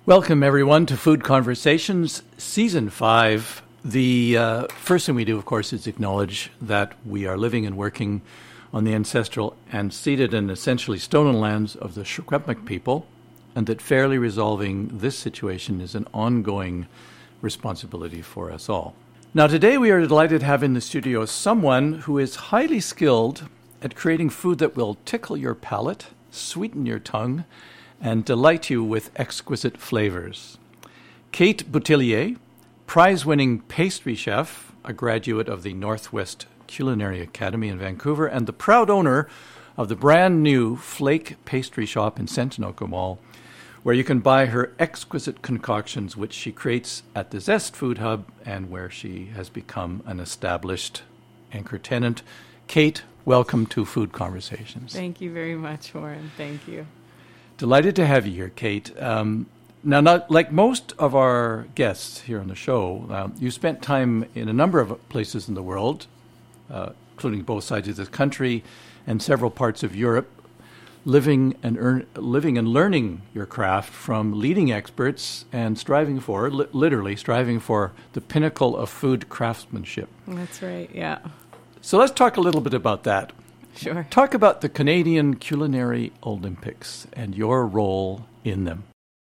Welcome, everyone, to Food Conversations, Season 5. The first thing we do, of course, is acknowledge that we are living and working on the ancestral and seated and essentially stolen lands of the Secwepemc people, and that fairly resolving this situation is an ongoing responsibility for us all. Now, today we are delighted to have in the studio someone who is highly skilled at creating food that will tickle your palate, sweeten your tongue, and delight you with exquisite flavors. Kate Boutillier, prize-winning pastry chef, a graduate of the Northwest Culinary Academy in Vancouver, and the proud owner of the brand new Flake Pastry Shop in Centenoka Mall, where you can buy her exquisite concoctions, which she creates at the Zest Food Hub, and where she has become an established anchor tenant. Kate, welcome to Food Conversations. Thank you very much, Warren. Thank you. Delighted to have you here, Kate. Now, not like most of our guests here on the show, you spent time in a number of places in the world, including both sides of the country and several parts of Europe, living and learning your craft from leading experts and striving for, literally striving for the pinnacle of food craftsmanship. That's right, yeah. So let's talk a little bit about that. Sure. Talk about the Canadian Culinary Olympics and your role in them.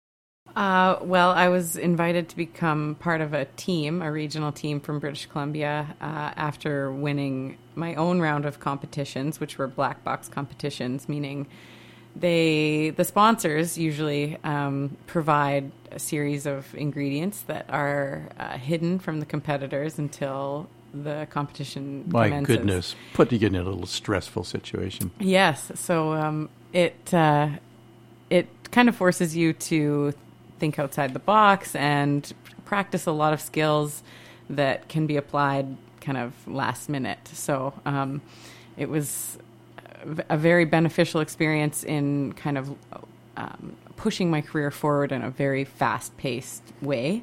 Well, I was invited to become part of a team, a regional team from British Columbia, after winning my own round of competitions, which were black box competitions, meaning the sponsors usually provide a series of ingredients that are hidden from the competitors until the competition commences. My goodness, putting you in a little stressful situation. Yes, so it kind of forces you to think outside the box and practice a lot of skills that can be applied kind of last minute. So it was a very beneficial experience in kind of pushing my career forward in a very fast-paced way.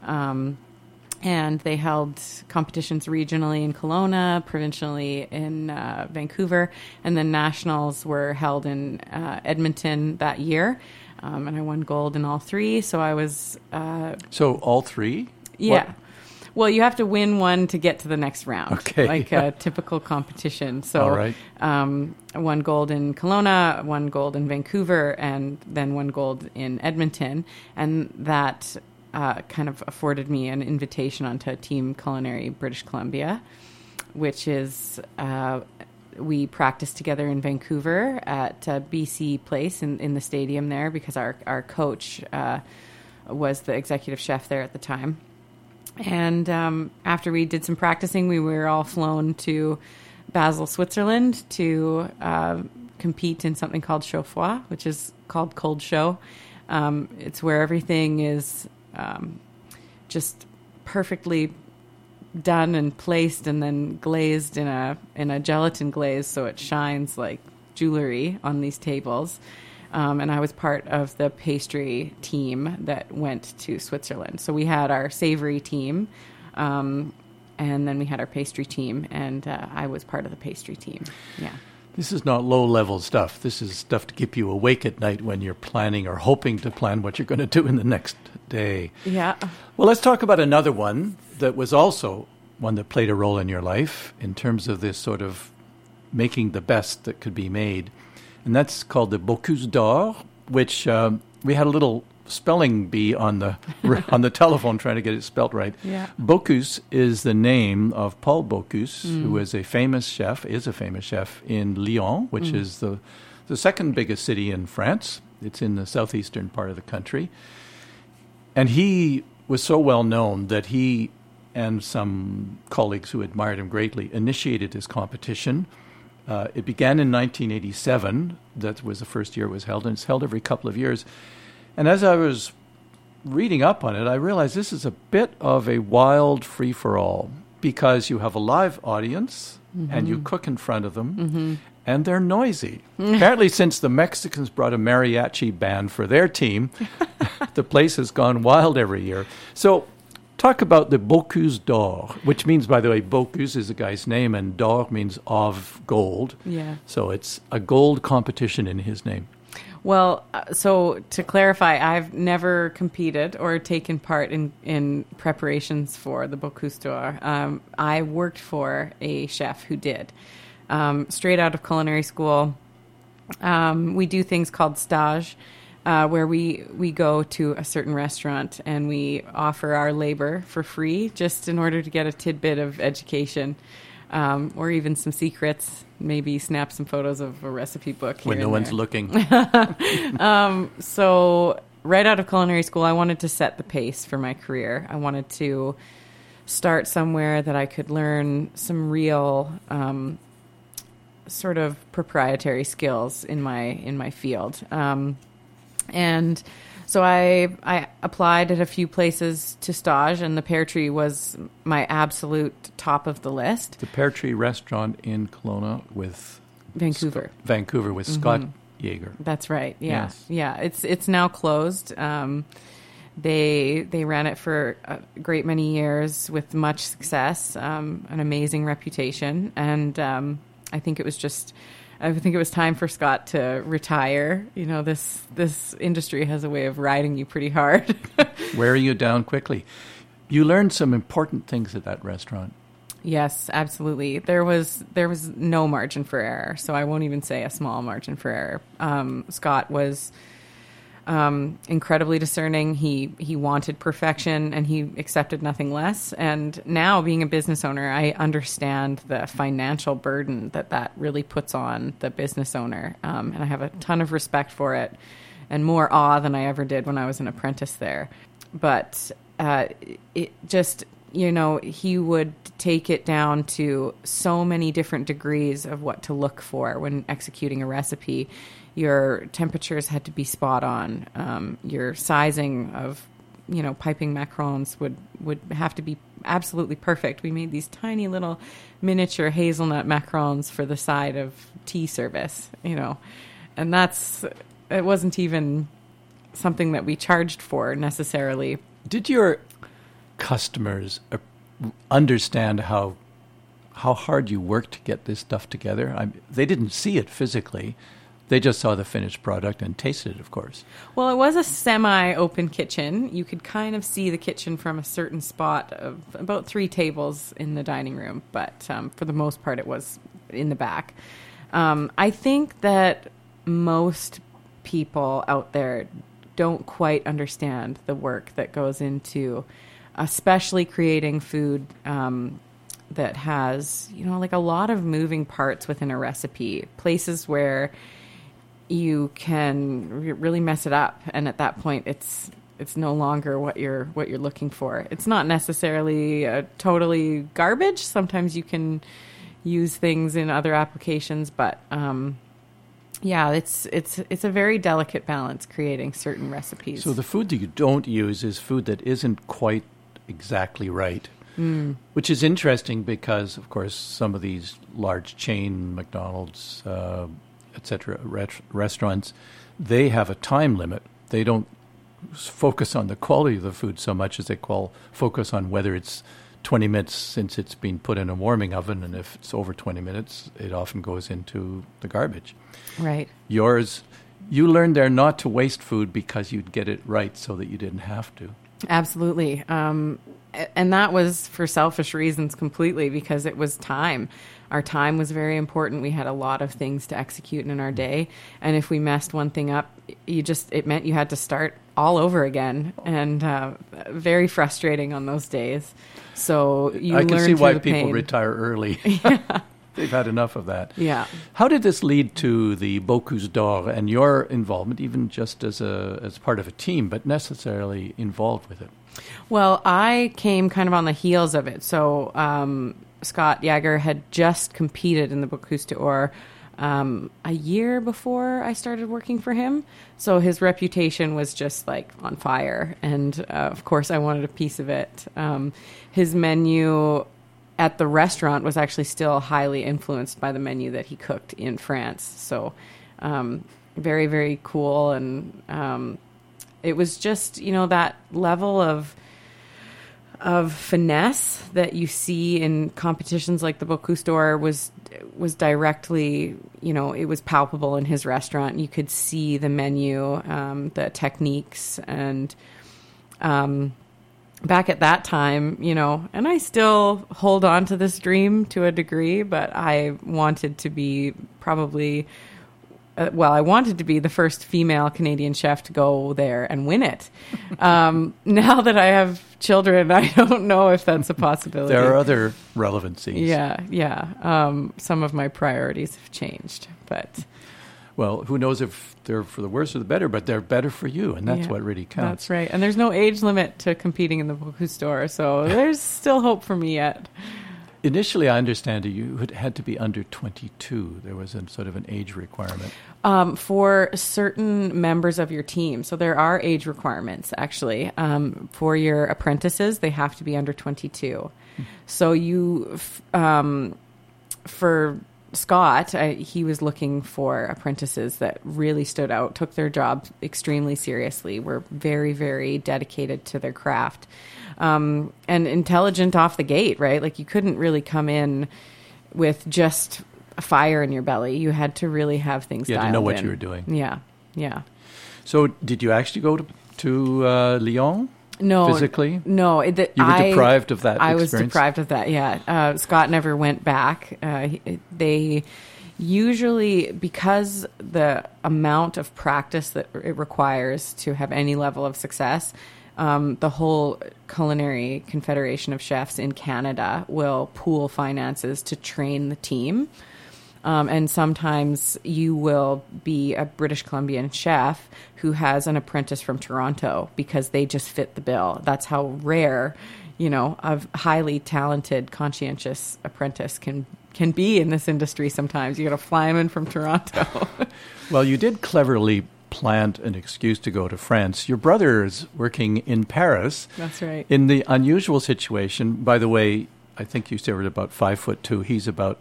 And they held competitions regionally in Kelowna, provincially in Vancouver, and then nationals were held in Edmonton that year. And I won gold in all three. So I was... So all three? Yeah. What? Well, you have to win one to get to the next round. Okay. Like a typical competition. So all right. I won gold in Kelowna, won gold in Vancouver, and then won gold in Edmonton. And that... kind of afforded me an invitation onto Team Culinary British Columbia, which is we practiced together in Vancouver at BC Place in the stadium there because our coach was the executive chef there at the time. And after we did some practicing, we were all flown to Basel, Switzerland to compete in something called Chaud Froid, which is called Cold Show. It's where everything is... just perfectly done and placed and then glazed in a gelatin glaze so it shines like jewelry on these tables. And I was part of the pastry team that went to Switzerland. So we had our savory team, and then we had our pastry team, and I was part of the pastry team. Yeah. This is not low-level stuff. This is stuff to keep you awake at night when you're planning or hoping to plan what you're going to do in the next day. Yeah. Well, let's talk about another one that was also one that played a role in your life in terms of this sort of making the best that could be made. And that's called the Bocuse d'Or, which we had a little spelling bee on the on the telephone trying to get it spelt right. Yeah. Bocuse is the name of Paul Bocuse, who is a famous chef in Lyon, which is the second biggest city in France. It's in the southeastern part of the country. And he was so well known that he and some colleagues who admired him greatly initiated his competition. It began in 1987. That was the first year it was held, and it's held every couple of years. And as I was reading up on it, I realized this is a bit of a wild free-for-all because you have a live audience and you cook in front of them and they're noisy. Apparently, since the Mexicans brought a mariachi band for their team, the place has gone wild every year. So talk about the Bocuse d'Or, which means, by the way, Bocuse is a guy's name and d'or means of gold. Yeah. So it's a gold competition in his name. Well, so to clarify, I've never competed or taken part in preparations for the Bocuse d'Or. I worked for a chef who did. Straight out of culinary school, we do things called stage, where we go to a certain restaurant and we offer our labor for free just in order to get a tidbit of education. Or even some secrets, maybe snap some photos of a recipe book here when no one's looking. So right out of culinary school, I wanted to set the pace for my career. I wanted to start somewhere that I could learn some real sort of proprietary skills in my field. And so I applied at a few places to stage, and the Pear Tree was my absolute top of the list. The Pear Tree restaurant in Kelowna with Vancouver with Scott Yeager. That's right. Yeah, Yes. yeah. It's now closed. They ran it for a great many years with much success, an amazing reputation, and I think it was time for Scott to retire. You know, this industry has a way of riding you pretty hard. Wearing you down quickly. You learned some important things at that restaurant. Yes, absolutely. There was no margin for error, so I won't even say a small margin for error. Scott was incredibly discerning. He wanted perfection, and he accepted nothing less. And now, being a business owner, I understand the financial burden that really puts on the business owner, and I have a ton of respect for it, and more awe than I ever did when I was an apprentice there. But it just, you know, he would take it down to so many different degrees of what to look for when executing a recipe. Your temperatures had to be spot on. Your sizing of, you know, piping macarons would have to be absolutely perfect. We made these tiny little miniature hazelnut macarons for the side of tea service, you know, and it wasn't even something that we charged for necessarily. Did your customers understand how hard you worked to get this stuff together? They didn't see it physically. They just saw the finished product and tasted it, of course. Well, it was a semi-open kitchen. You could kind of see the kitchen from a certain spot of about 3 tables in the dining room, but for the most part, it was in the back. I think that most people out there don't quite understand the work that goes into especially creating food that has, you know, like a lot of moving parts within a recipe, places where you can really mess it up, and at that point it's no longer what you're looking for. It's not necessarily totally garbage. Sometimes you can use things in other applications, but yeah, it's a very delicate balance creating certain recipes. So the food that you don't use is food that isn't quite exactly right. Which is interesting because, of course, some of these large chain McDonald's, etc. restaurants, they have a time limit. They don't focus on the quality of the food so much as they focus on whether it's 20 minutes since it's been put in a warming oven, and if it's over 20 minutes, it often goes into the garbage. Right. Yours, you learned there not to waste food because you'd get it right so that you didn't have to. Absolutely. And that was for selfish reasons completely, because it was time. Our time was very important. We had a lot of things to execute in our day. And if we messed one thing up, it meant you had to start all over again. And very frustrating on those days. So I can see why people retire early. Yeah. They've had enough of that. Yeah. How did this lead to the Bocuse d'Or and your involvement, even just as part of a team, but necessarily involved with it? Well, I came kind of on the heels of it. So Scott Yeager had just competed in the Bocuse d'Or a year before I started working for him. So his reputation was just like on fire. And of course, I wanted a piece of it. His menu at the restaurant was actually still highly influenced by the menu that he cooked in France. So very, very cool. And it was just, you know, that level of of finesse that you see in competitions like the Bocuse d'Or was directly, it was palpable in his restaurant. You could see the menu, the techniques, and back at that time, and I still hold on to this dream to a degree, but I wanted to be probably... I wanted to be the first female Canadian chef to go there and win it. Now that I have children, I don't know if that's a possibility. There are other relevancies. Yeah. Some of my priorities have changed, but... Well, who knows if they're for the worse or the better, but they're better for you, and that's what really counts. That's right. And there's no age limit to competing in the Bocuse d'Or, so there's still hope for me yet. Initially, I understand you had to be under 22. There was a sort of an age requirement. For certain members of your team. So there are age requirements, actually. For your apprentices, they have to be under 22. So for Scott, he was looking for apprentices that really stood out, took their job extremely seriously, were very, very dedicated to their craft. And intelligent off the gate, right? Like you couldn't really come in with just a fire in your belly. You had to really have things dialed in. You had to know what you were doing. Yeah. So did you actually go to Lyon? No. Physically? No. You were deprived of that experience? I was deprived of that, yeah. Scott never went back. They usually, because the amount of practice that it requires to have any level of success, the whole Culinary Confederation of Chefs in Canada will pool finances to train the team. And sometimes you will be a British Columbian chef who has an apprentice from Toronto because they just fit the bill. That's how rare, a highly talented, conscientious apprentice can be in this industry sometimes. You got to fly them in from Toronto. Well, you did cleverly plant an excuse to go to France. Your brother is working in Paris. That's right. In the unusual situation, by the way, I think you said we're about 5'2". He's about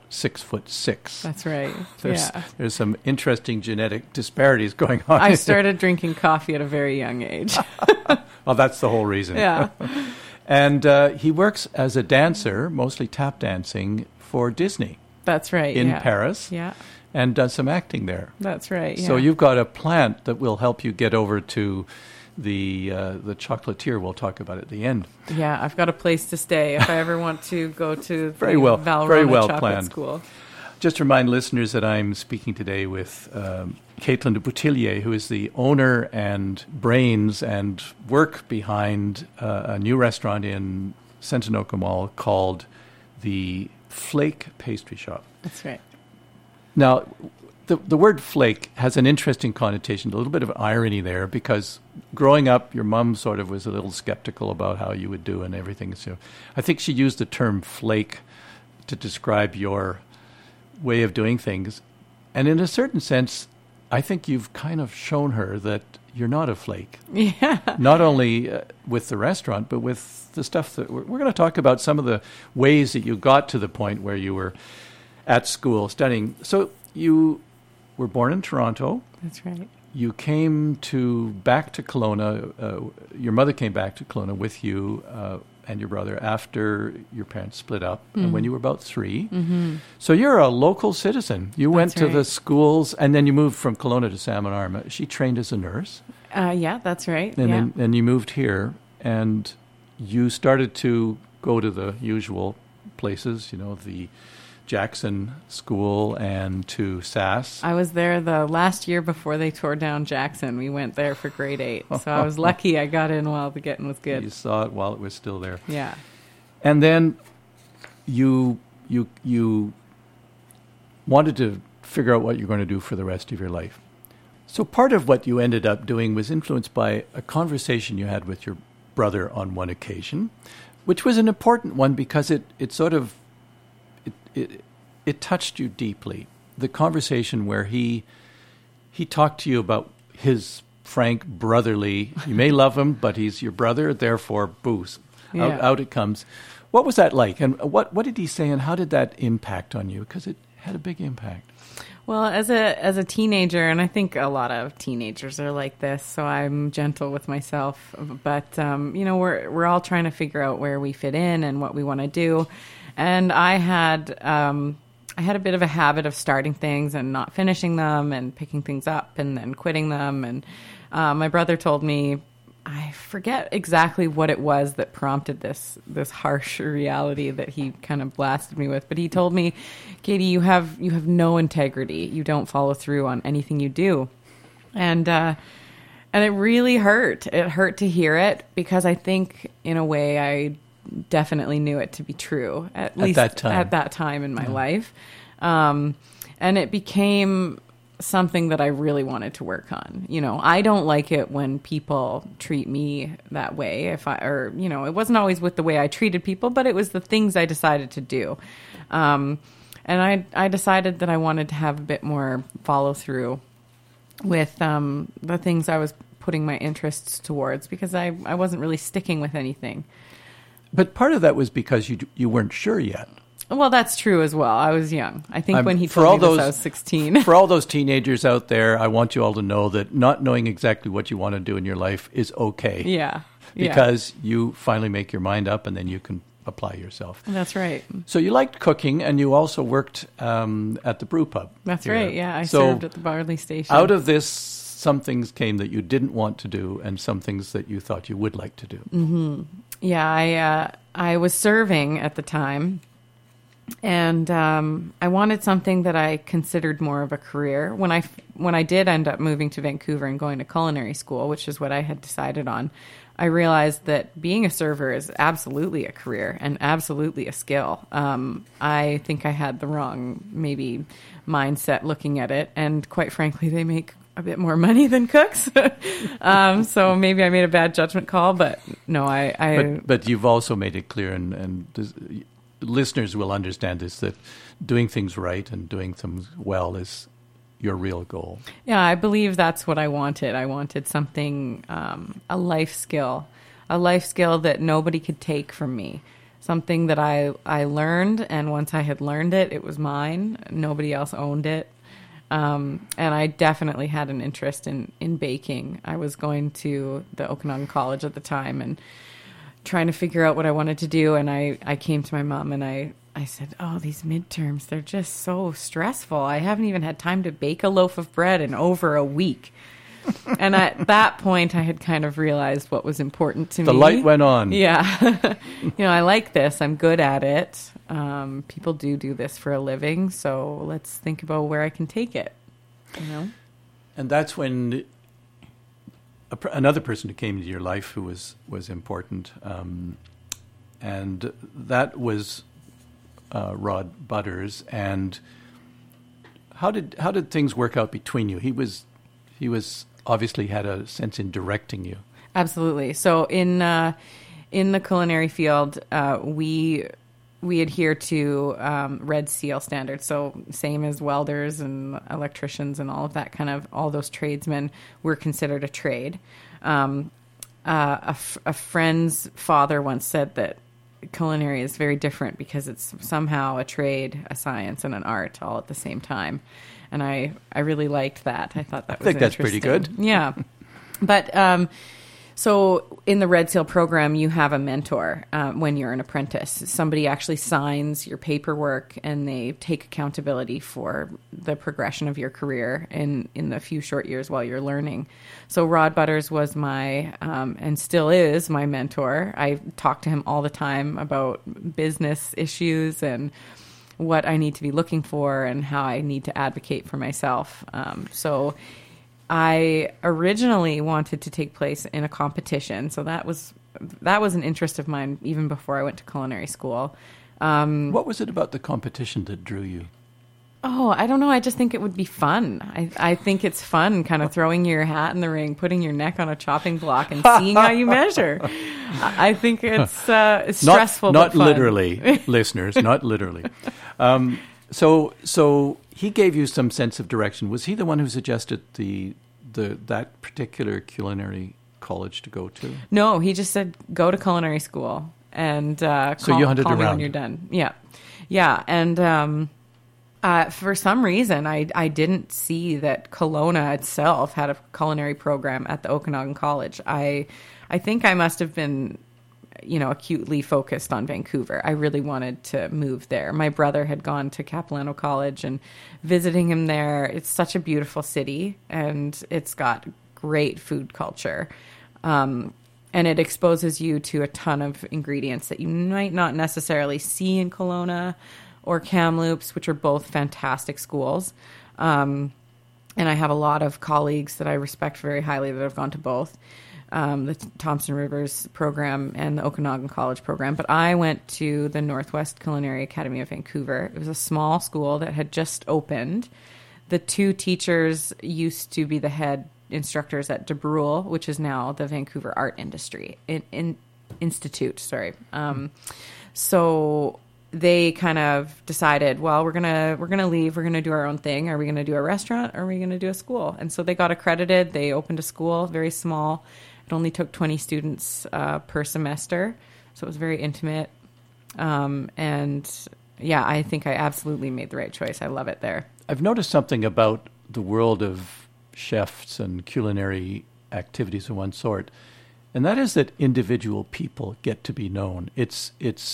6'6". That's right. There's some interesting genetic disparities going on. I started drinking coffee at a very young age. Well, that's the whole reason. Yeah. And he works as a dancer, mostly tap dancing, for Disney. That's right. In Paris. Yeah. And does some acting there. That's right. Yeah. So you've got a plant that will help you get over to the chocolatier. We'll talk about at the end. Yeah, I've got a place to stay if I ever want to go to the very well Chocolate planned. School. Just to remind listeners that I'm speaking today with Caitlin de Boutillier, who is the owner and brains and work behind a new restaurant in Centenoka Mall called the Flake Pastry Shop. That's right. Now, the word flake has an interesting connotation, a little bit of irony there, because growing up, your mom sort of was a little skeptical about how you would do and everything. So I think she used the term flake to describe your way of doing things. And in a certain sense, I think you've kind of shown her that you're not a flake. Yeah. Not only with the restaurant, but with the stuff that we're going to talk about, some of the ways that you got to the point where you were at school studying. So you were born in Toronto. That's right. You came back to Kelowna. Your mother came back to Kelowna with you and your brother after your parents split up, and when you were about 3. Mm-hmm. So you're a local citizen. You went to the schools, and then you moved from Kelowna to Salmon Arm. She trained as a nurse. Yeah, that's right. And then you moved here, and you started to go to the usual places, the Jackson School and to SAS. I was there the last year before they tore down Jackson. We went there for grade 8. So I was lucky I got in while the getting was good. You saw it while it was still there. Yeah. And then you wanted to figure out what you're going to do for the rest of your life. So part of what you ended up doing was influenced by a conversation you had with your brother on one occasion, which was an important one because it touched you deeply. The conversation where he talked to you about his frank brotherly, you may love him, but he's your brother, therefore, booze. Out it comes. What was that like? And what did he say, and how did that impact on you? Because it had a big impact. Well, as a teenager, and I think a lot of teenagers are like this, so I'm gentle with myself. But we're all trying to figure out where we fit in and what we want to do. And I had a bit of a habit of starting things and not finishing them, and picking things up and then quitting them. And my brother told me, I forget exactly what it was that prompted this harsh reality that he kind of blasted me with. But he told me, Katie, you have no integrity. You don't follow through on anything you do. And it really hurt. It hurt to hear it, because I think in a way I definitely knew it to be true, at least at that time in my life. And it became something that I really wanted to work on. I don't like it when people treat me that way. It wasn't always with the way I treated people, but it was the things I decided to do. And I decided that I wanted to have a bit more follow through with the things I was putting my interests towards, because I wasn't really sticking with anything. But part of that was because you weren't sure yet. Well, that's true as well. I was young. I think when he told me this, I was 16. For all those teenagers out there, I want you all to know that not knowing exactly what you want to do in your life is okay. Yeah. Because you finally make your mind up, and then you can apply yourself. That's right. So you liked cooking, and you also worked at the brew pub. That's here. right, yeah. I served at the Barley Station. Out of this, some things came that you didn't want to do, and some things that you thought you would like to do. Mm-hmm. Yeah, I was serving at the time. And I wanted something that I considered more of a career. When I did end up moving to Vancouver and going to culinary school, which is what I had decided on, I realized that being a server is absolutely a career and absolutely a skill. I think I had the wrong, maybe, mindset looking at it. And quite frankly, they make a bit more money than cooks. So maybe I made a bad judgment call, but no, But you've also made it clear, and listeners will understand this, that doing things right and doing things well is your real goal. Yeah, I believe that's what I wanted. I wanted something, a life skill that nobody could take from me. Something that I learned, and once I had learned it, it was mine. Nobody else owned it. And I definitely had an interest in baking. I was going to the Okanagan College at the time and trying to figure out what I wanted to do. And I came to my mom and I said, oh, these midterms, they're just so stressful. I haven't even had time to bake a loaf of bread in over a week. And at that point, I had kind of realized what was important to me. The light went on. Yeah. I like this. I'm good at it. People do this for a living. So let's think about where I can take it. And that's when another person who came into your life who was important. And that was Rod Butters. And how did things work out between you? He was obviously had a sense in directing you. Absolutely. So in the culinary field, we adhere to Red Seal standards. So same as welders and electricians and all of that all those tradesmen were considered a trade. A friend's father once said that culinary is very different because it's somehow a trade, a science, and an art all at the same time. And I really liked that. I thought that was interesting. I think that's pretty good. Yeah. But so in the Red Seal program, you have a mentor when you're an apprentice. Somebody actually signs your paperwork, and they take accountability for the progression of your career in the few short years while you're learning. So Rod Butters was my, and still is my mentor. I talk to him all the time about business issues and what I need to be looking for and how I need to advocate for myself. So I originally wanted to take place in a competition. So that was an interest of mine even before I went to culinary school. What was it about the competition that drew you? Oh, I don't know. I just think it would be fun. I think it's fun kind of throwing your hat in the ring, putting your neck on a chopping block and seeing how you measure. I think it's stressful, not but fun. Literally, listeners, not literally. So he gave you some sense of direction. Was he the one who suggested that particular culinary college to go to? No, he just said go to culinary school and so you hunted call me around when you're done. Yeah, and For some reason, I didn't see that Kelowna itself had a culinary program at the Okanagan College. I think I must have been, acutely focused on Vancouver. I really wanted to move there. My brother had gone to Capilano College, and visiting him there, it's such a beautiful city, and it's got great food culture. And it exposes you to a ton of ingredients that you might not necessarily see in Kelowna or Kamloops, which are both fantastic schools. And I have a lot of colleagues that I respect very highly that have gone to both, the Thompson Rivers program and the Okanagan College program. But I went to the Northwest Culinary Academy of Vancouver. It was a small school that had just opened. The two teachers used to be the head instructors at De Brule, which is now the Vancouver Art Industry Institute. So they kind of decided, well, we're gonna leave. We're gonna do our own thing. Are we gonna do a restaurant, or are we gonna do a school? And so they got accredited. They opened a school, very small. It only took 20 students per semester, so it was very intimate. And yeah, I think I absolutely made the right choice. I love it there. I've noticed something about the world of chefs and culinary activities of one sort, and that is that individual people get to be known. It's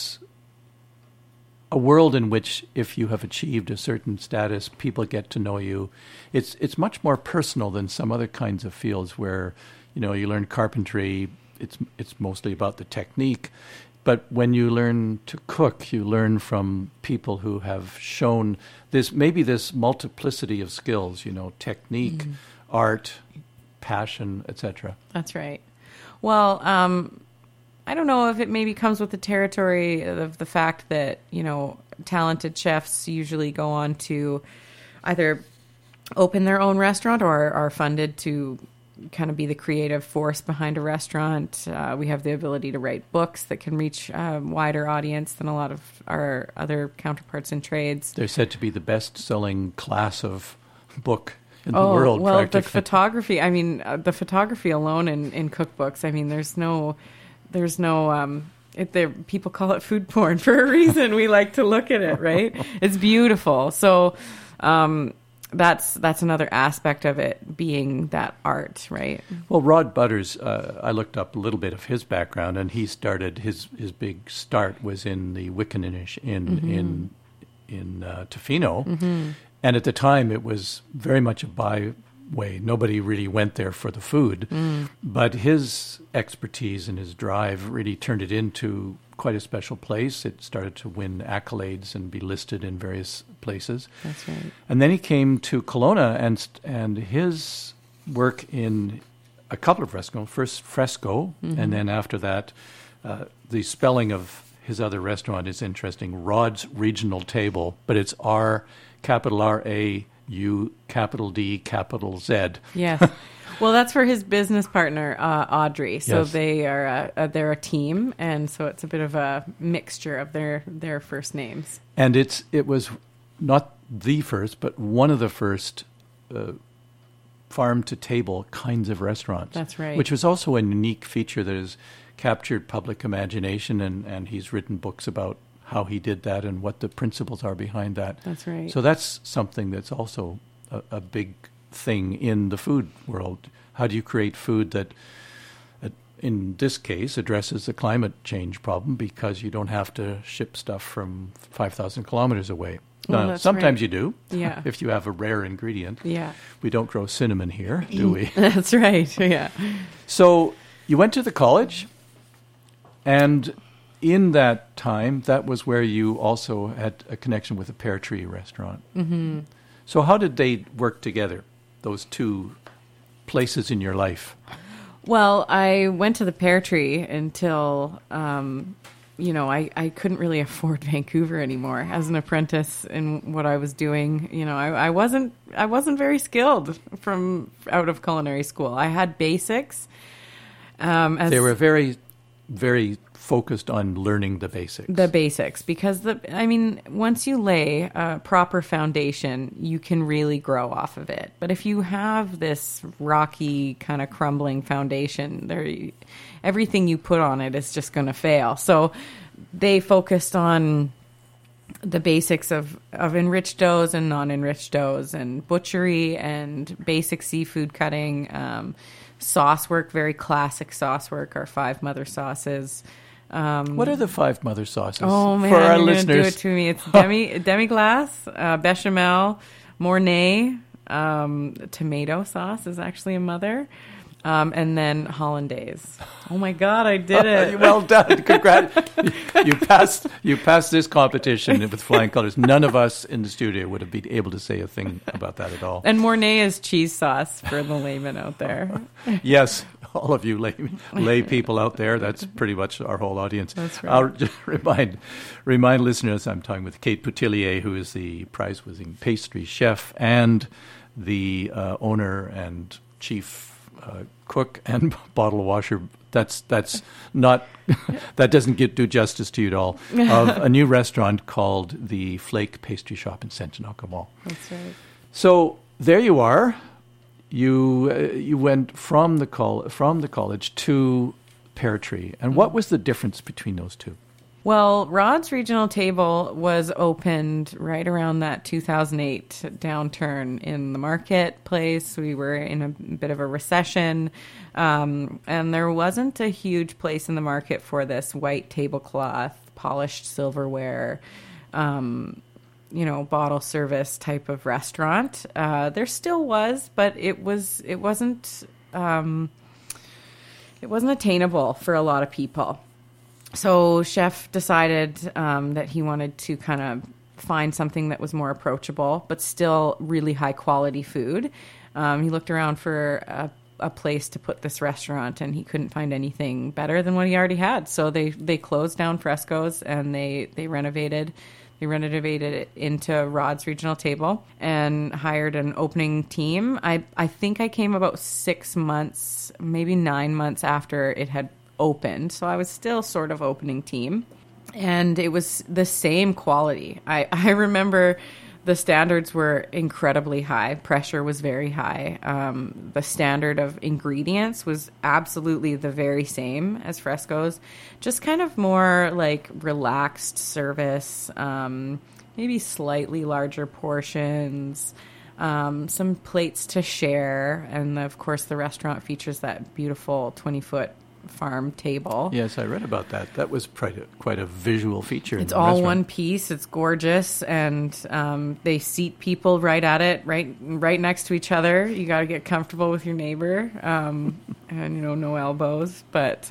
a world in which, if you have achieved a certain status, people get to know you. It's much more personal than some other kinds of fields where, you learn carpentry. It's mostly about the technique. But when you learn to cook, you learn from people who have shown this multiplicity of skills, technique, art, passion, etc. That's right. Well, I don't know if it maybe comes with the territory of the fact that, talented chefs usually go on to either open their own restaurant or are funded to kind of be the creative force behind a restaurant. We have the ability to write books that can reach a wider audience than a lot of our other counterparts in trades. They're said to be the best-selling class of book in the world. Well, practically. the photography alone in cookbooks. I mean, there's no. People call it food porn for a reason. We like to look at it, right? It's beautiful. So. That's another aspect of it, being that art, right? Well, Rod Butters, I looked up a little bit of his background, and he started his big start was in the Wickaninnish in Tofino, and at the time it was very much a byway. Nobody really went there for the food, but his expertise and his drive really turned it into quite a special place. It started to win accolades and be listed in various places. That's right. And then he came to Kelowna, and his work in a couple of restaurants, first Fresco, and then after that, the spelling of his other restaurant is interesting, Rod's Regional Table, but it's R, capital R-A-U, capital D, capital Z. Yes. Well, that's for his business partner, Audrey. So Yes. they're a team, and so it's a bit of a mixture of their first names. And it was not the first, but one of the first farm-to-table kinds of restaurants. That's right. Which was also a unique feature that has captured public imagination, and he's written books about how he did that and what the principles are behind that. That's right. So that's something that's also a big thing in the food world. How do you create food that, in this case, addresses the climate change problem because you don't have to ship stuff from 5,000 kilometers away? Well, Now, sometimes right. you do, Yeah. if you have a rare ingredient. Yeah. We don't grow cinnamon here, do we? That's right. Yeah. So you went to the college, and in that time, that was where you also had a connection with the Pear Tree restaurant. Mm-hmm. So how did they work together, those two places in your life? Well, I went to the Pear Tree until, I couldn't really afford Vancouver anymore as an apprentice in what I was doing. I wasn't very skilled from out of culinary school. I had basics. They were very, very focused on learning the basics. The basics, because once you lay a proper foundation, you can really grow off of it. But if you have this rocky kind of crumbling foundation, everything you put on it is just going to fail. So they focused on the basics of enriched doughs and non-enriched doughs, and butchery and basic seafood cutting, sauce work, very classic sauce work, our 5 mother sauces. What are the 5 mother sauces? Oh man, for our you're listeners? gonna do it to me. It's demi-glace, bechamel, Mornay, tomato sauce is actually a mother. And then hollandaise. Oh my God, I did it! Well done, congrats! You passed this competition with flying colors. None of us in the studio would have been able to say a thing about that at all. And Mornay is cheese sauce for the layman out there. Yes, all of you lay people out there. That's pretty much our whole audience. That's right. I'll just remind listeners, I'm talking with Kate Poutillier, who is the prize-winning pastry chef and the owner and chief cook and bottle washer. That's not that doesn't do justice to you at all. Of a new restaurant called the Flake Pastry Shop in Saint Mall. That's right. So there you are. You went from the college to Pear Tree, and what was the difference between those two? Well, Rod's Regional Table was opened right around that 2008 downturn in the marketplace. We were in a bit of a recession, and there wasn't a huge place in the market for this white tablecloth, polished silverware, bottle service type of restaurant. There still was, but it wasn't attainable for a lot of people. So Chef decided that he wanted to kind of find something that was more approachable, but still really high quality food. He looked around for a place to put this restaurant, and he couldn't find anything better than what he already had. So they closed down Fresco's and they renovated. They renovated it into Rod's Regional Table and hired an opening team. I think I came about 6 months, maybe 9 months after it had opened, so I was still sort of opening team, and it was the same quality. I remember the standards were incredibly high. Pressure was very high. The standard of ingredients was absolutely the very same as Fresco's, just kind of more like relaxed service, maybe slightly larger portions, some plates to share, and of course the restaurant features that beautiful 20-foot farm table. Yes, I read about that. That was quite a visual feature. It's all restaurant. One piece. It's gorgeous, and they seat people right at it, right next to each other. You got to get comfortable with your neighbor, and no elbows. But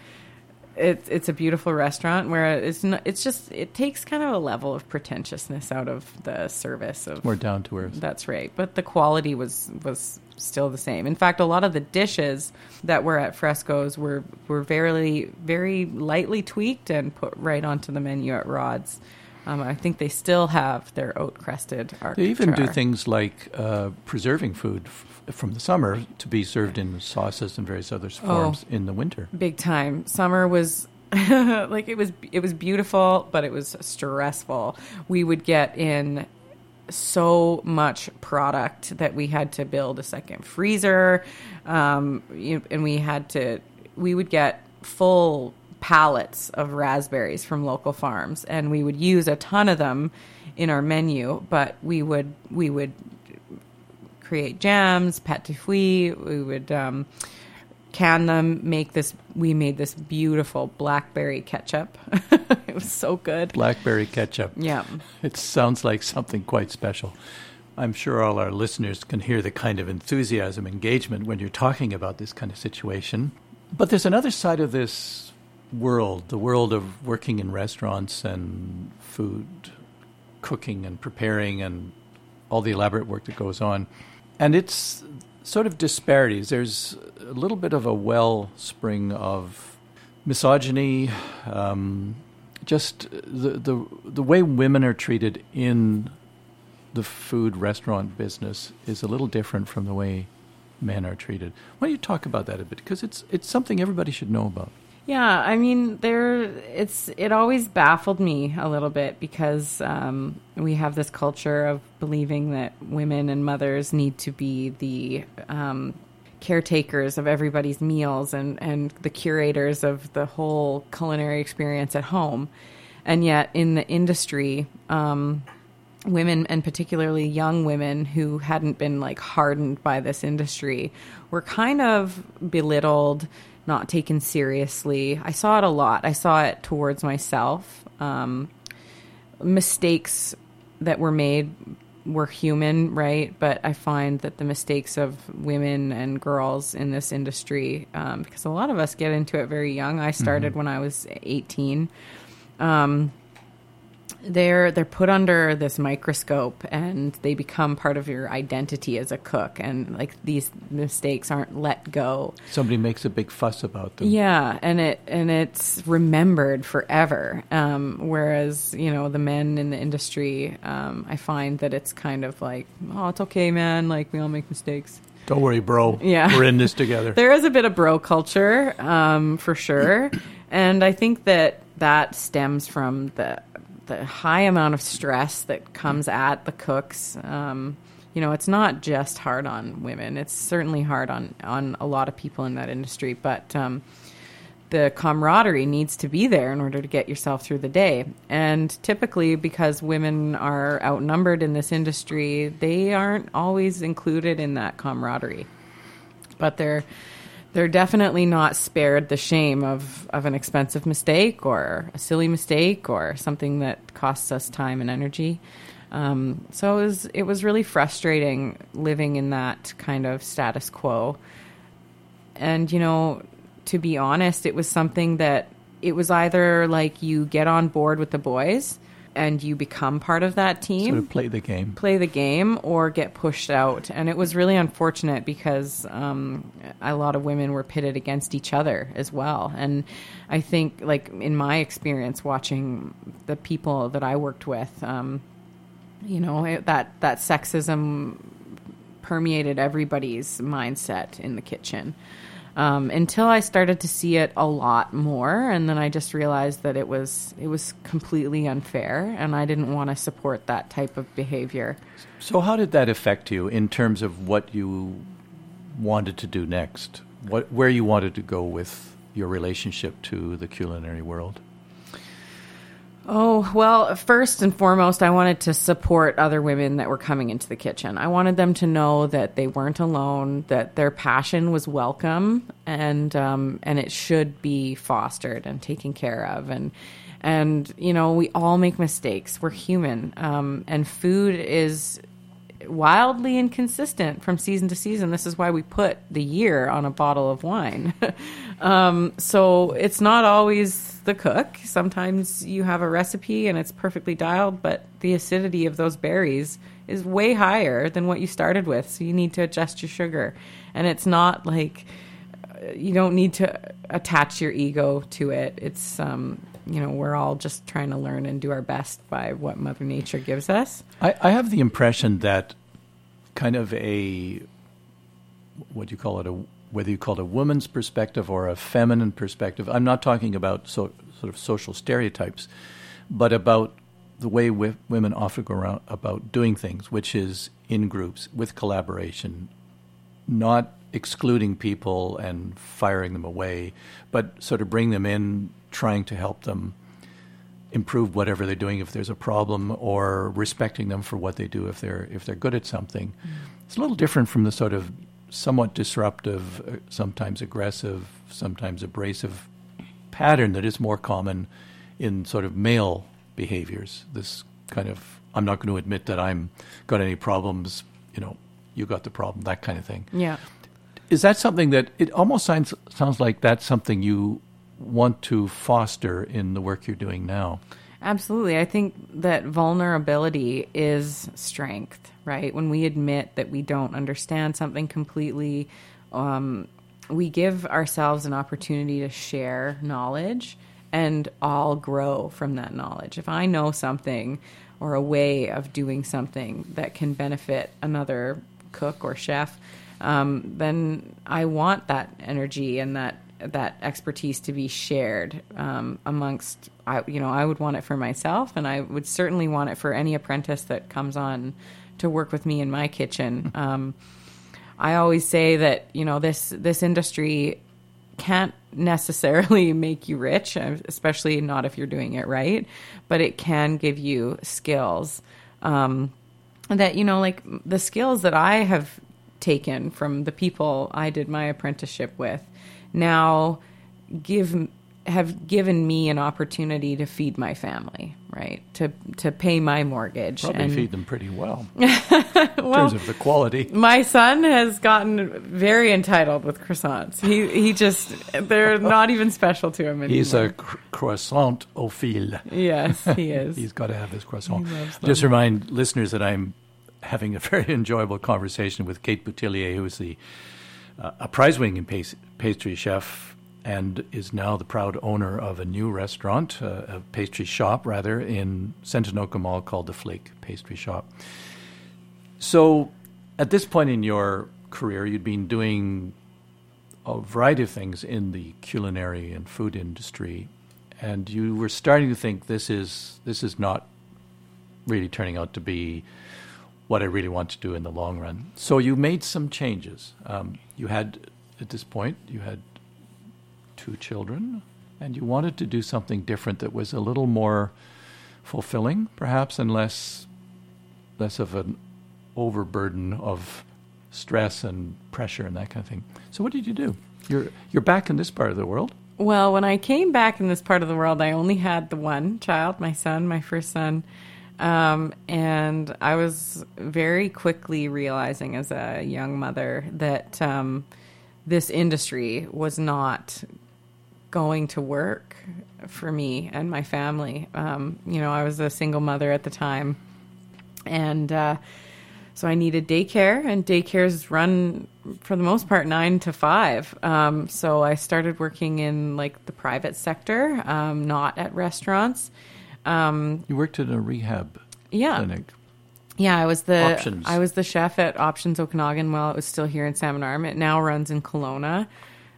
it's a beautiful restaurant where it takes kind of a level of pretentiousness out of the service. More down to earth. That's right. But the quality was still the same. In fact, a lot of the dishes that were at Fresco's were very, very lightly tweaked and put right onto the menu at Rod's. I think they still have their oat-crested arc. They even do things like preserving food from the summer to be served in sauces and various other forms in the winter. Big time. Summer was it was beautiful, but it was stressful. We would get in so much product that we had to build a second freezer, and we would get full pallets of raspberries from local farms, and we would use a ton of them in our menu, but we would create jams, pâte de fruits, we would can them, we made this beautiful blackberry ketchup. It was so good. Blackberry ketchup. Yeah. It sounds like something quite special. I'm sure all our listeners can hear the kind of enthusiasm, engagement when you're talking about this kind of situation. But there's another side of this world, the world of working in restaurants and food, cooking and preparing and all the elaborate work that goes on. And it's sort of disparities. There's a little bit of a wellspring of misogyny, just the way women are treated in the food restaurant business is a little different from the way men are treated. Why don't you talk about that a bit? Because it's something everybody should know about. Yeah, I mean, it always baffled me a little bit because we have this culture of believing that women and mothers need to be the caretakers of everybody's meals and the curators of the whole culinary experience at home. And yet in the industry, women, and particularly young women who hadn't been like hardened by this industry, were kind of belittled, not taken seriously. I saw it a lot. I saw it towards myself. Mistakes that were made were human, right? But I find that the mistakes of women and girls in this industry, because a lot of us get into it very young. I started when I was 18. They're put under this microscope, and they become part of your identity as a cook. And like these mistakes aren't let go. Somebody makes a big fuss about them. Yeah, and it's remembered forever. Whereas the men in the industry, I find that it's kind of like, oh, it's okay, man. Like we all make mistakes. Don't worry, bro. Yeah, we're in this together. There is a bit of bro culture, for sure, and I think that stems from the high amount of stress that comes at the cooks. It's not just hard on women. It's certainly hard on a lot of people in that industry. But the camaraderie needs to be there in order to get yourself through the day. And typically, because women are outnumbered in this industry, they aren't always included in that camaraderie. But they're definitely not spared the shame of an expensive mistake or a silly mistake or something that costs us time and energy. So it was really frustrating living in that kind of status quo. And, to be honest, it was something that it was either like you get on board with the boys and you become part of that team. Sort of play the game, or get pushed out. And it was really unfortunate because a lot of women were pitted against each other as well. And I think, like, in my experience watching the people that I worked with, that sexism permeated everybody's mindset in the kitchen. Until I started to see it a lot more, and then I just realized that it was completely unfair, and I didn't want to support that type of behavior. So how did that affect you in terms of what you wanted to do next? Where you wanted to go with your relationship to the culinary world? Oh, well, first and foremost, I wanted to support other women that were coming into the kitchen. I wanted them to know that they weren't alone, that their passion was welcome, and it should be fostered and taken care of. And we all make mistakes. We're human. And food is wildly inconsistent from season to season. This is why we put the year on a bottle of wine. So it's not always the cook. Sometimes you have a recipe and it's perfectly dialed, but the acidity of those berries is way higher than what you started with. So you need to adjust your sugar. And it's not like you don't need to attach your ego to it. It's, we're all just trying to learn and do our best by what Mother Nature gives us. I have the impression that kind of whether you call it a woman's perspective or a feminine perspective, I'm not talking about sort of social stereotypes, but about the way women often go around about doing things, which is in groups, with collaboration, not excluding people and firing them away, but sort of bring them in, trying to help them improve whatever they're doing if there's a problem, or respecting them for what they do if they're good at something. It's a little different from the sort of somewhat disruptive, sometimes aggressive, sometimes abrasive pattern that is more common in sort of male behaviors. This kind of, I'm not going to admit that I'm got any problems, you got the problem, that kind of thing. Yeah. Is that something that, it almost sounds like that's something you want to foster in the work you're doing now? Absolutely. I think that vulnerability is strength, right? When we admit that we don't understand something completely, we give ourselves an opportunity to share knowledge and all grow from that knowledge. If I know something or a way of doing something that can benefit another cook or chef, then I want that energy and that expertise to be shared amongst. I would want it for myself, and I would certainly want it for any apprentice that comes on to work with me in my kitchen. I always say that this industry can't necessarily make you rich, especially not if you're doing it right, but it can give you skills that, like the skills that I have taken from the people I did my apprenticeship with now have given me an opportunity to feed my family, right? To pay my mortgage. Probably feed them pretty well in terms of the quality. My son has gotten very entitled with croissants. He just, they're not even special to him anymore. He's a croissant-ophile. Yes, he is. He's got to have his croissant. He loves them. Just remind listeners that I'm having a very enjoyable conversation with Kate Boutillier, who is a prize-winning pastry chef and is now the proud owner of a new restaurant, a pastry shop, rather, in Centenoka Mall called the Flake Pastry Shop. So at this point in your career, you'd been doing a variety of things in the culinary and food industry, and you were starting to think this is not really turning out to be what I really want to do in the long run. So you made some changes. At this point, you had 2 children, and you wanted to do something different that was a little more fulfilling, perhaps, and less of an overburden of stress and pressure and that kind of thing. So what did you do? You're back in this part of the world? Well, when I came back in this part of the world, I only had the one child, my son, my first son. And I was very quickly realizing as a young mother that this industry was not going to work for me and my family. I was a single mother at the time, and so I needed daycare, and daycares run for the most part 9 to 5. So I started working in like the private sector, not at restaurants. You worked at a rehab clinic. Yeah, I was Options. the chef at Options Okanagan while it was still here in Salmon Arm. It now runs in Kelowna.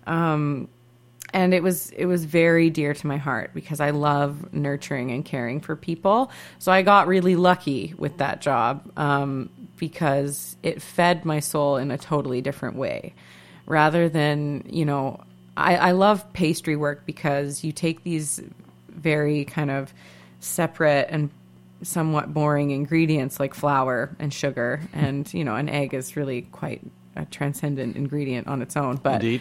And it was very dear to my heart because I love nurturing and caring for people. So I got really lucky with that job because it fed my soul in a totally different way. Rather than, I love pastry work because you take these very kind of separate and somewhat boring ingredients like flour and sugar, and an egg is really quite a transcendent ingredient on its own. But indeed.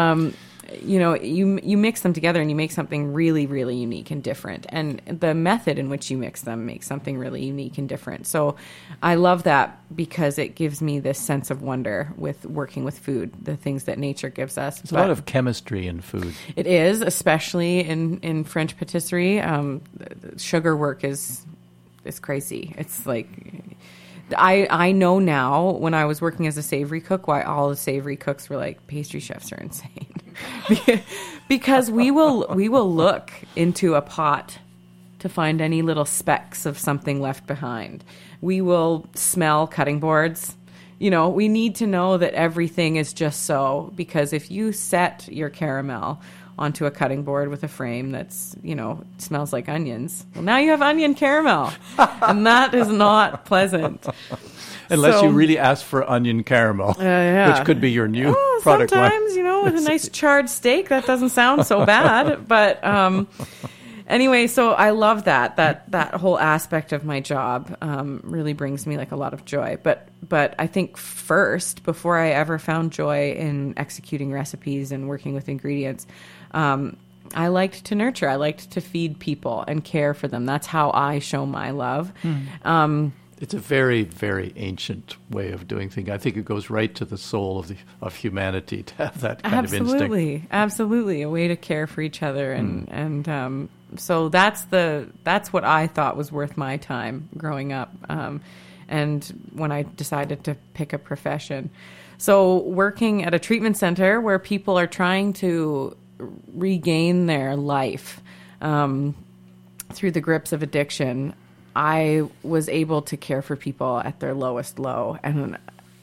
You mix them together and you make something really, really unique and different. And the method in which you mix them makes something really unique and different. So I love that because it gives me this sense of wonder with working with food, the things that nature gives us. There's a lot of chemistry in food. It is, especially in French patisserie. Sugar work is crazy. It's like... I know now when I was working as a savory cook why all the savory cooks were like, pastry chefs are insane. Because we will look into a pot to find any little specks of something left behind. We will smell cutting boards. We need to know that everything is just so, because if you set your caramel onto a cutting board with a frame that's, smells like onions, well, now you have onion caramel, and that is not pleasant. Unless you really ask for onion caramel, which could be your new product line. Sometimes, with a nice charred steak, that doesn't sound so bad. But anyway, so I love that whole aspect of my job really brings me like a lot of joy. But I think first, before I ever found joy in executing recipes and working with ingredients, I liked to nurture. I liked to feed people and care for them. That's how I show my love. It's a very, very ancient way of doing things. I think it goes right to the soul of humanity to have that kind of instinct. Absolutely, a way to care for each other, and so that's what I thought was worth my time growing up, and when I decided to pick a profession. So working at a treatment center where people are trying to regain their life through the grips of addiction, I was able to care for people at their lowest low, and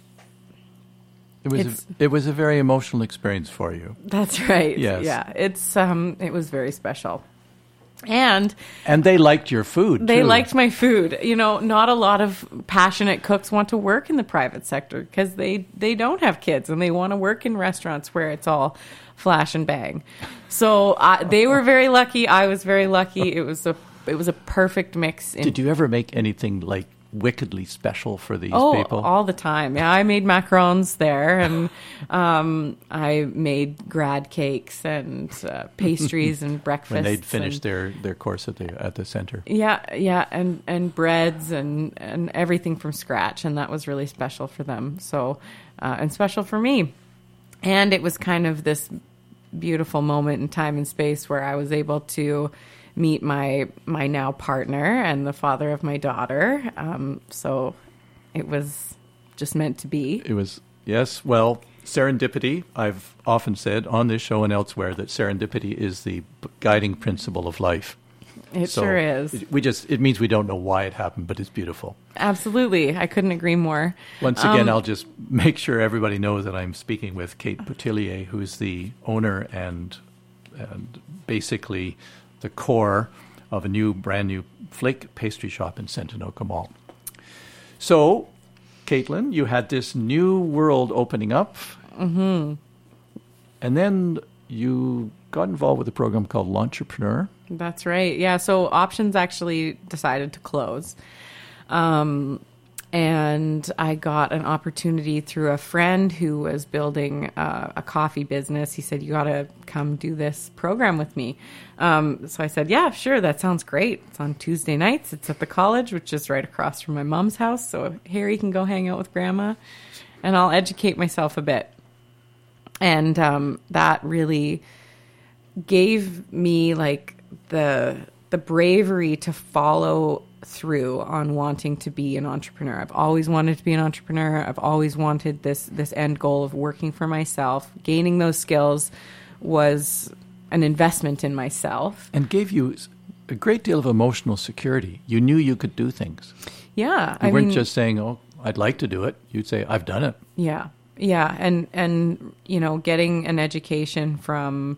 it was a very emotional experience for you. That's right. Yes. Yeah, it was very special. And they liked your food, They too. liked my food. You know, not a lot of passionate cooks want to work in the private sector because they don't have kids and they want to work in restaurants where it's all flash and bang. So they were very lucky. I was very lucky. It was a perfect mix. Did you ever make anything like wickedly special for these people? All the time. Yeah, I made macarons there, and I made grad cakes and pastries and breakfasts. When they'd finished their course at the center. Yeah, and breads and everything from scratch, and that was really special for them. So, and special for me. And it was kind of this beautiful moment in time and space where I was able to meet my now partner and the father of my daughter. So it was just meant to be. It was, yes. Well, serendipity, I've often said on this show and elsewhere that serendipity is the guiding principle of life. It sure is. It means we don't know why it happened, but it's beautiful. Absolutely. I couldn't agree more. Once again, I'll just make sure everybody knows that I'm speaking with Kate Boutillier, who's the owner and basically the core of a brand new flake pastry shop in Centenoka Mall. So, Caitlin, you had this new world opening up. Mm-hmm. And then you got involved with a program called Launchpreneur. That's right. Yeah, so Options actually decided to close. And I got an opportunity through a friend who was building a coffee business. He said, you got to come do this program with me. So I said, yeah, sure. That sounds great. It's on Tuesday nights. It's at the college, which is right across from my mom's house. So Harry can go hang out with Grandma and I'll educate myself a bit. And that really gave me like the bravery to follow through on wanting to be an entrepreneur. I've always wanted to be an entrepreneur. I've always wanted this end goal of working for myself. Gaining those skills was an investment in myself. And gave you a great deal of emotional security. You knew you could do things. Yeah. You weren't just saying, oh, I'd like to do it. You'd say, I've done it. Yeah. Yeah. And you know, getting an education from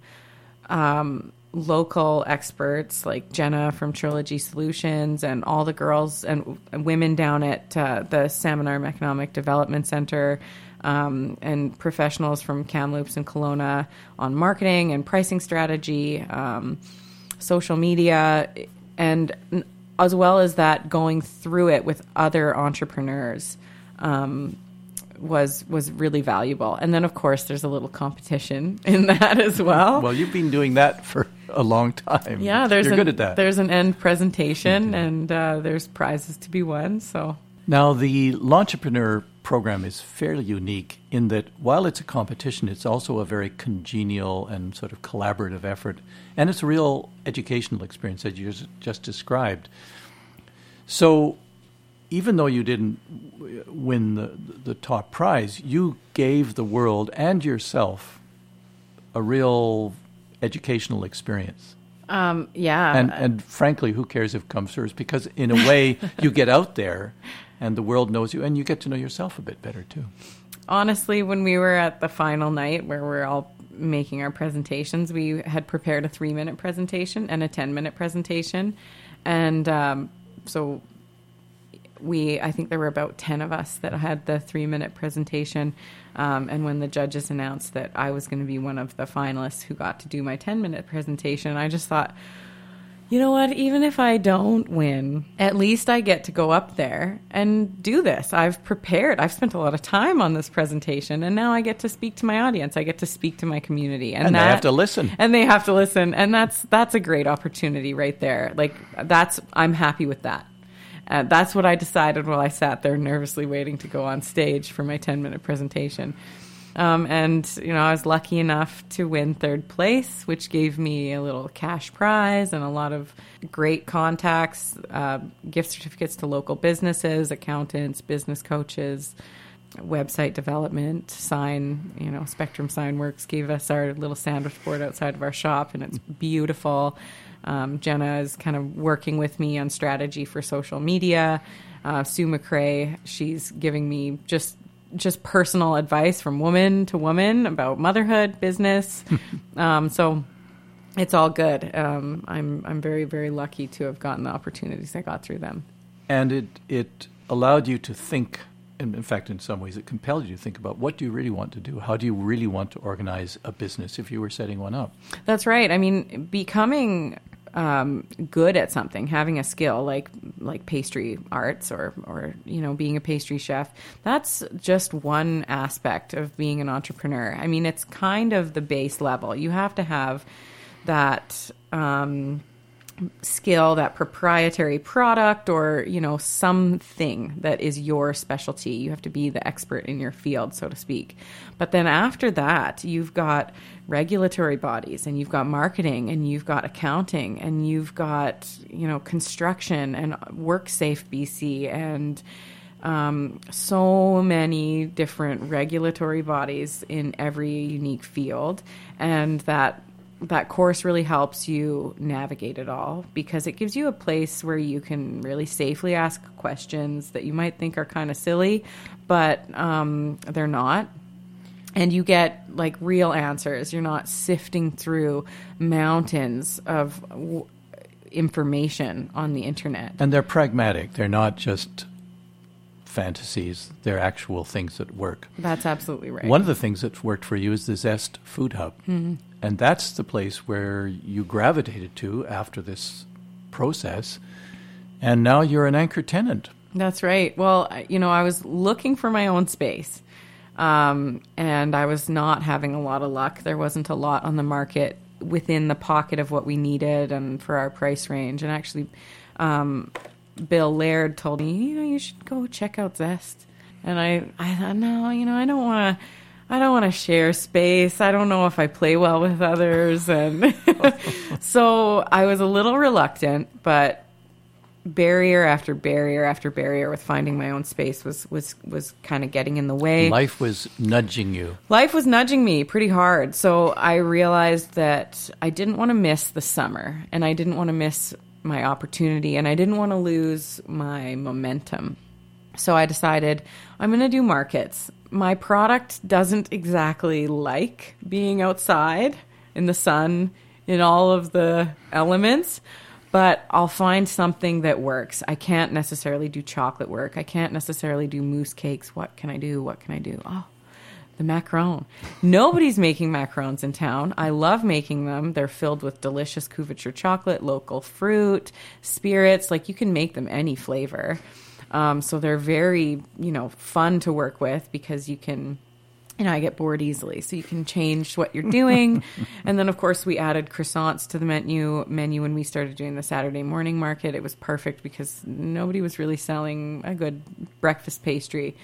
local experts like Jenna from Trilogy Solutions and all the girls and women down at the Salmon Arm Economic Development Center and professionals from Kamloops and Kelowna on marketing and pricing strategy, social media, and as well as that, going through it with other entrepreneurs was really valuable. And then, of course, there's a little competition in that as well. Well, you've been doing that for a long time. Yeah, you're good at that. There's an end presentation, and there's prizes to be won. So now, the Launchpreneur program is fairly unique in that while it's a competition, it's also a very congenial and sort of collaborative effort. And it's a real educational experience, as you just described. So even though you didn't win the top prize, you gave the world and yourself a real educational experience. Yeah. And frankly, who cares if it comes first? Because in a way, you get out there and the world knows you and you get to know yourself a bit better too. Honestly, when we were at the final night where we're all making our presentations, we had prepared a 3-minute presentation and a 10-minute presentation. And so I think there were about 10 of us that had the 3-minute presentation. And when the judges announced that I was going to be one of the finalists who got to do my 10-minute presentation, I just thought, you know what, even if I don't win, at least I get to go up there and do this. I've prepared. I've spent a lot of time on this presentation, and now I get to speak to my audience. I get to speak to my community. And they have to listen. And they have to listen. And that's a great opportunity right there. Like, I'm happy with that. That's what I decided while I sat there nervously waiting to go on stage for my 10-minute presentation. And, you know, I was lucky enough to win 3rd place, which gave me a little cash prize and a lot of great contacts, gift certificates to local businesses, accountants, business coaches, website development, Spectrum Sign Works gave us our little sandwich board outside of our shop, and it's beautiful. Jenna is kind of working with me on strategy for social media. Sue McRae, she's giving me just personal advice from woman to woman about motherhood, business. So It's all good. I'm very, very lucky to have gotten the opportunities I got through them. And it allowed you to think, in fact, in some ways, it compelled you to think about what do you really want to do? How do you really want to organize a business if you were setting one up? That's right. I mean, becoming good at something, having a skill like pastry arts or being a pastry chef, that's just one aspect of being an entrepreneur. I mean, it's kind of the base level. You have to have that skill, that proprietary product, or something that is your specialty. You have to be the expert in your field, so to speak. But then after that, you've got regulatory bodies, and you've got marketing, and you've got accounting, and you've got construction and WorkSafe BC, and so many different regulatory bodies in every unique field, and that course really helps you navigate it all, because it gives you a place where you can really safely ask questions that you might think are kind of silly, but they're not. And you get like real answers. You're not sifting through mountains of information on the internet. And they're pragmatic. They're not just fantasies. They're actual things that work. That's absolutely right. One of the things that's worked for you is the Zest Food Hub. Mm-hmm. And that's the place where you gravitated to after this process. And now you're an anchor tenant. That's right. Well, I was looking for my own space. And I was not having a lot of luck. There wasn't a lot on the market within the pocket of what we needed and for our price range. And actually, Bill Laird told me, you should go check out Zest. And I thought, no, I don't want to share space. I don't know if I play well with others. And so I was a little reluctant, but barrier after barrier after barrier with finding my own space was kind of getting in the way. Life was nudging you. Life was nudging me pretty hard. So I realized that I didn't want to miss the summer, and I didn't want to miss my opportunity, and I didn't want to lose my momentum. So I decided I'm going to do markets. My product doesn't exactly like being outside in the sun, in all of the elements, but I'll find something that works. I can't necessarily do chocolate work. I can't necessarily do mousse cakes. What can I do? Oh, the macaron. Nobody's making macarons in town. I love making them. They're filled with delicious couverture chocolate, local fruit, spirits. Like, you can make them any flavor. So they're very, fun to work with, because you can, I get bored easily. So you can change what you're doing. And then, of course, we added croissants to the menu when we started doing the Saturday morning market. It was perfect because nobody was really selling a good breakfast pastry.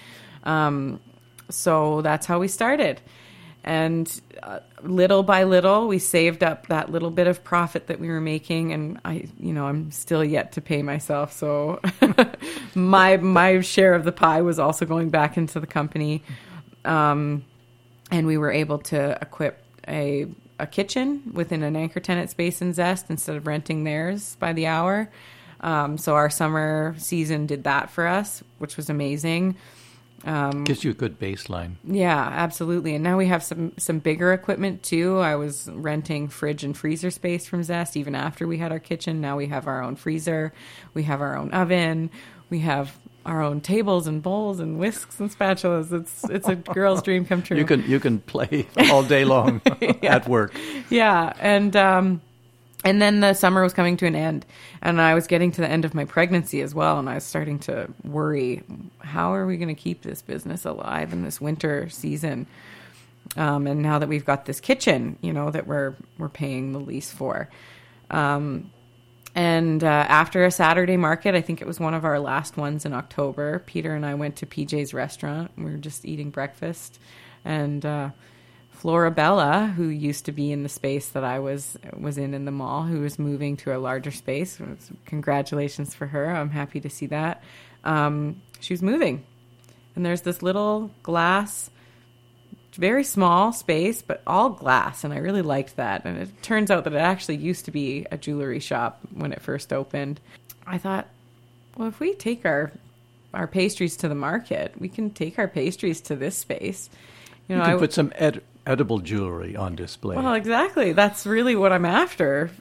So that's how we started. And little by little, we saved up that little bit of profit that we were making, and I'm still yet to pay myself. So my share of the pie was also going back into the company, and we were able to equip a kitchen within an anchor tenant space in Zest instead of renting theirs by the hour. So our summer season did that for us, which was amazing. Gives you a good baseline. Yeah, absolutely. And now we have some bigger equipment too. I was renting fridge and freezer space from Zest even after we had our kitchen. Now we have our own freezer. We have our own oven. We have our own tables and bowls and whisks and spatulas. It's a girl's dream come true. You can play all day long at work. Yeah, and then the summer was coming to an end, and I was getting to the end of my pregnancy as well, and I was starting to worry, how are we going to keep this business alive in this winter season? And now that we've got this kitchen, that we're paying the lease for. And after a Saturday market, I think it was one of our last ones in October, Peter and I went to PJ's restaurant. We were just eating breakfast, and Florabella, who used to be in the space that I was in the mall, who was moving to a larger space. Congratulations for her. I'm happy to see that. She was moving. And there's this little glass, very small space, but all glass. And I really liked that. And it turns out that it actually used to be a jewelry shop when it first opened. I thought, well, if we take our pastries to the market, we can take our pastries to this space. You can put some edible jewelry on display. Well, exactly. That's really what I'm after.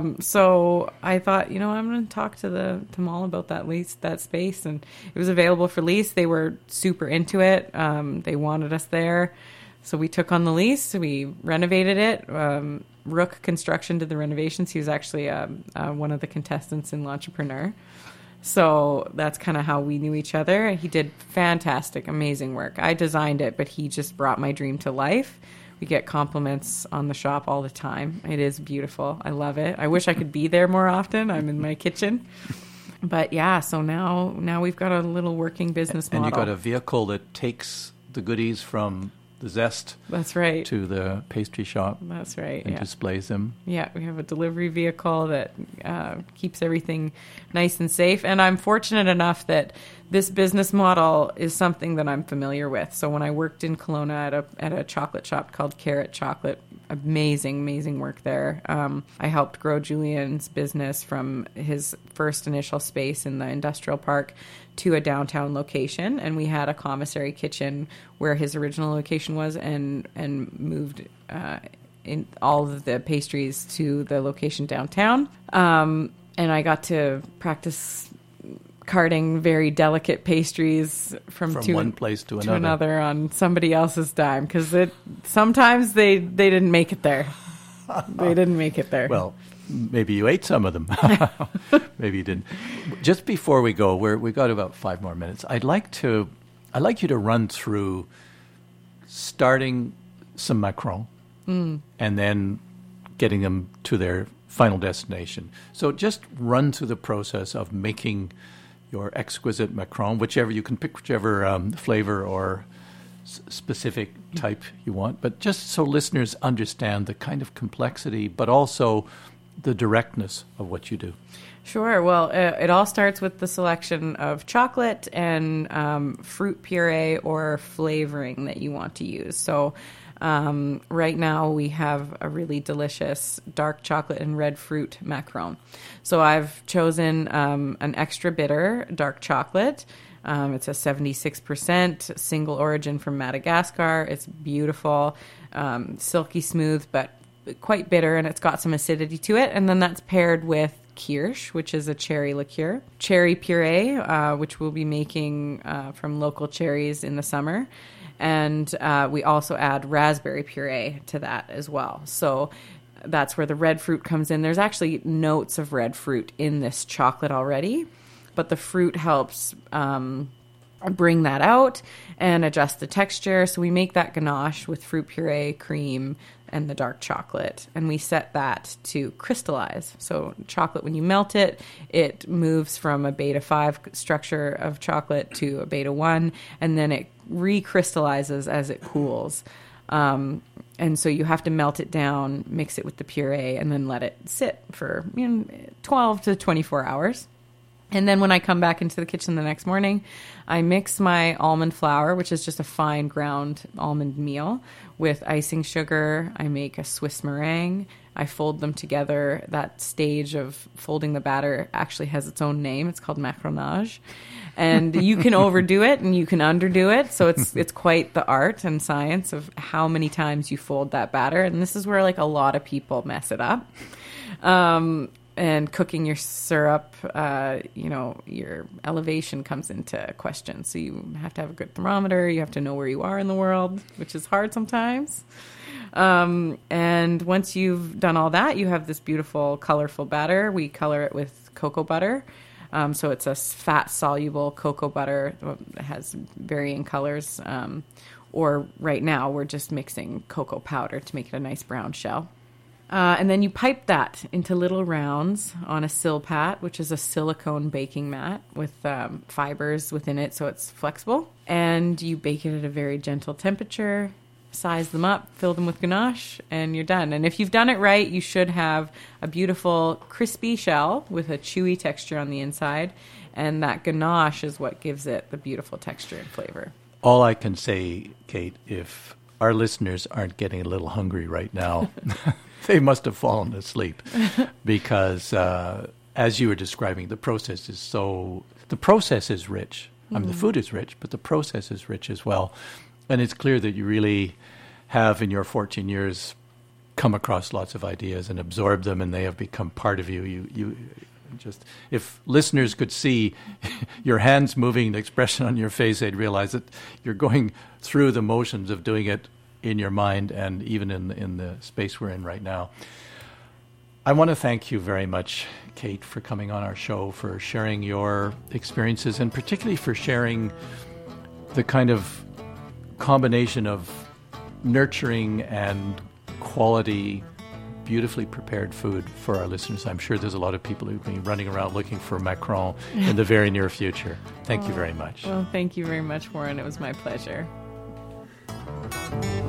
So I thought, I'm going to talk to the mall about that space, and it was available for lease. They were super into it. They wanted us there, so we took on the lease. We renovated it. Rook Construction did the renovations. He was actually one of the contestants in L'Entrepreneur. So that's kind of how we knew each other. He did fantastic, amazing work. I designed it, but he just brought my dream to life. We get compliments on the shop all the time. It is beautiful. I love it. I wish I could be there more often. I'm in my kitchen. But yeah, so now we've got a little working business model. And you've got a vehicle that takes the goodies from the Zest. That's right. To the pastry shop. That's right. And displays them. Yeah, we have a delivery vehicle that keeps everything nice and safe. And I'm fortunate enough that this business model is something that I'm familiar with. So when I worked in Kelowna at a chocolate shop called Carrot Chocolate, amazing work there. I helped grow Julian's business from his first initial space in the industrial park to a downtown location, and we had a commissary kitchen where his original location was, and moved in all of the pastries to the location downtown. And I got to practice carting very delicate pastries from one place to another on somebody else's dime, because sometimes they didn't make it there. They didn't make it there. Well, maybe you ate some of them. Maybe you didn't. Just before we go, we've got about 5 more minutes. I'd like you to run through starting some macarons and then getting them to their final destination. So just run through the process of making your exquisite macaron, whichever you can pick, whichever flavor or specific type you want. But just so listeners understand the kind of complexity, but also the directness of what you do. Sure. Well, it all starts with the selection of chocolate and fruit puree or flavoring that you want to use. So right now we have a really delicious dark chocolate and red fruit macaron. So I've chosen an extra bitter dark chocolate. It's a 76% single origin from Madagascar. It's beautiful, silky smooth, but quite bitter, and it's got some acidity to it. And then that's paired with kirsch, which is a cherry liqueur, cherry puree, which we'll be making from local cherries in the summer. And we also add raspberry puree to that as well. So that's where the red fruit comes in. There's actually notes of red fruit in this chocolate already, but the fruit helps bring that out and adjust the texture. So we make that ganache with fruit puree, cream, and the dark chocolate, and we set that to crystallize. So chocolate, when you melt it, it moves from a beta 5 structure of chocolate to a beta 1, and then it recrystallizes as it cools. And so you have to melt it down, mix it with the puree, and then let it sit for 12 to 24 hours. And then when I come back into the kitchen the next morning, I mix my almond flour, which is just a fine ground almond meal, with icing sugar. I make a Swiss meringue. I fold them together. That stage of folding the batter actually has its own name. It's called macaronage. And you can overdo it and you can underdo it. So it's quite the art and science of how many times you fold that batter. And this is where a lot of people mess it up. And cooking your syrup, your elevation comes into question. So you have to have a good thermometer. You have to know where you are in the world, which is hard sometimes. And once you've done all that, you have this beautiful, colorful batter. We color it with cocoa butter. So it's a fat-soluble cocoa butter that has varying colors. Or right now, we're just mixing cocoa powder to make it a nice brown shell. And then you pipe that into little rounds on a Silpat, which is a silicone baking mat with fibers within it so it's flexible. And you bake it at a very gentle temperature, size them up, fill them with ganache, and you're done. And if you've done it right, you should have a beautiful crispy shell with a chewy texture on the inside. And that ganache is what gives it the beautiful texture and flavor. All I can say, Kate, if our listeners aren't getting a little hungry right now, they must have fallen asleep because, as you were describing, the process is rich. I mean, the food is rich, but the process is rich as well. And it's clear that you really have in your 14 years come across lots of ideas and absorbed them, and they have become part of you. You just, if listeners could see your hands moving, the expression on your face, they'd realize that you're going through the motions of doing it in your mind and even in the space we're in right now. I want to thank you very much, Kate, for coming on our show, for sharing your experiences, and particularly for sharing the kind of combination of nurturing and quality, beautifully prepared food for our listeners. I'm sure there's a lot of people who've been running around looking for Macron in the very near future. Thank you very much. Well, thank you very much, Warren. It was my pleasure.